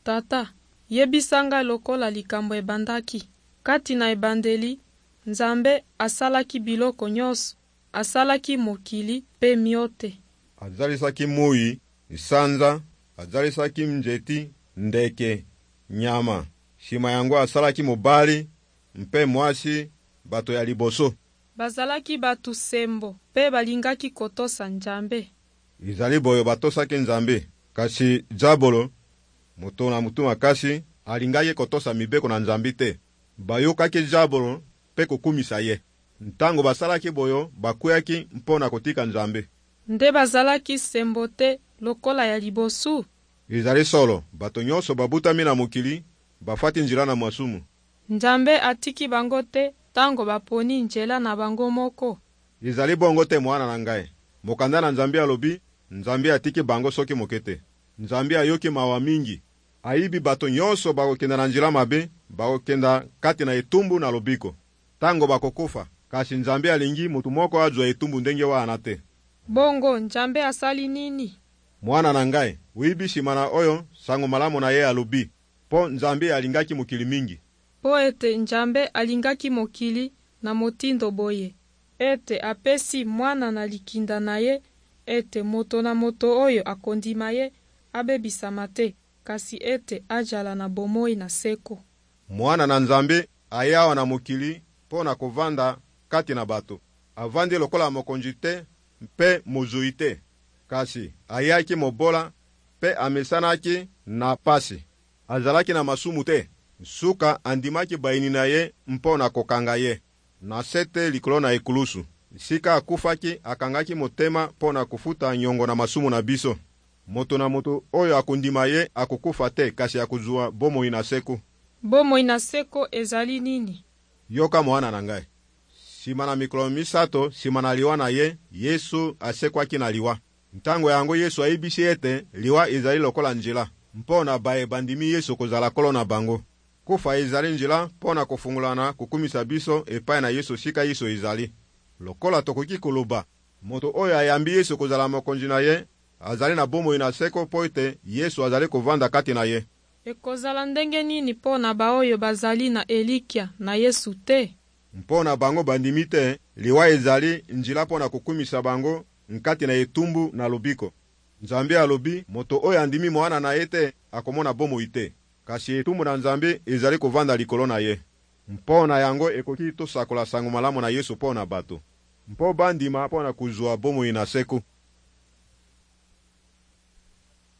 Tata, yebisanga lokola likambo ebandaki. Kati na ebandeli, Nzambe asalaki biloko nyonso, asalaki mokili pe miote. Azalisaki mui, sanza, azalisaki mjeti, ndeke, nyama. Shima yango asalaki mobali, mpe mwasi, bato ya liboso. Bazalaki batu sembo, pe balingaki kotosa Nzambe. Izali boyo batosaki Nzambe, kasi Jabolo, moto na mutu makasi, alingaki kotosa mibeko na Nzambe te. Bayokaki Jabolo, pe kukumisa ye. Ntango basalaki boyo, bakuyaki mpona kotika Nzambe. Nde bazalaki sembo te lokola ya libosu. Izali solo, bato nyonso babutami na mokili, bafati nzela na masumu. Nzambe atiki bango te, tango baponi njela na bango moko. Izali bongo te mwana na ngai. Mokanda na Nzambe alobi, Nzambe atiki bango soki mokete. Nzambe ayoki mawa mingi. Aibi bato nyonso bakokenda na njila mabe, bakokenda kati na etumbu na lobiko. Tango bakokufa, kasi Nzambe alingi mutu moko azwa etumbu ndenge wana te. Bongo Nzambe asali nini? Mwana na ngai, wibi shimana oyo sango malamu na ye alobi. Po Nzambe alingaki mokili mingi. Po ete Nzambe alingaki mokili na motindo boye. Ete apesi mwana na likinda na ye, ete moto na moto oyo akondima ye, abebisama te, kasi ete ajala na bomoi na seko. Mwana na Nzambe ayawa na mokili po na kovanda kati na bato. Avandi lokola mokonzi te, mpe mozui te. Kasi ayaki mobola, pe amesanaki na pasi. Azalaki na masumu te. Suka andimaki baini na ye mpo na kokanga ye. Na sete likolo na ekulusu. Sika akufaki akangaki motema po na kufuta nyongo na masumu na biso. Moto na moto oyo akundima ye akukufa te, kasi akuzua bomoi na seko. Bomoi na seko ezali nini? Yoka mwana na ngai. Sima na mikolo misato, sima na liwa na ye, Yesu asekwaki na liwa. Ntango yango Yesu ayebisi ete liwa ezali lokola njila. Mpo na baye bandimi Yesu kozala kolo na bango. Kufa ezali njila mpo na kufungulana kukumisa biso epai na Yesu sika Yesu ezali. Lokola tokoki koloba, moto oyo ayambi Yesu kozala mokonzi na ye, azali na bomoi na seko po ete Yesu azali kovanda kati na ye. Ekozala ndenge nini mpo na baoyo bazali na elikia na Yesu te? Mpo na bango bandimi te, liwa ezali njila mpo na kukumisa bango nkati na etumbu na lobiko. Nzambe alobi, moto oyo andimi mwana na ye te, akomona bomoi te. Kasi etumbu na Nzambe ezali kovanda likolo na ye. Mpo na yango ekoki tosakola sango malamu na Yesu mpo na bato. Mpo bandima mpo na kuzwa bomoi na seko.